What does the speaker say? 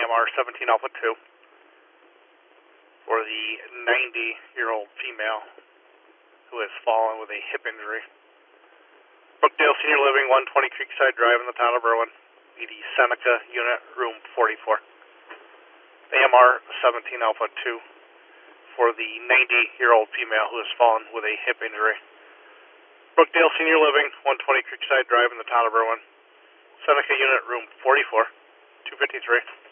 AMR 17 Alpha 2 for the 90-year-old female who has fallen with a hip injury. Brookdale Senior Living, 120 Creekside Drive in the town of Berwyn. ED Seneca Unit, Room 44. AMR 17 Alpha 2 for the 90-year-old female who has fallen with a hip injury. Brookdale Senior Living, 120 Creekside Drive in the town of Berwyn. Seneca Unit, Room 44, 253.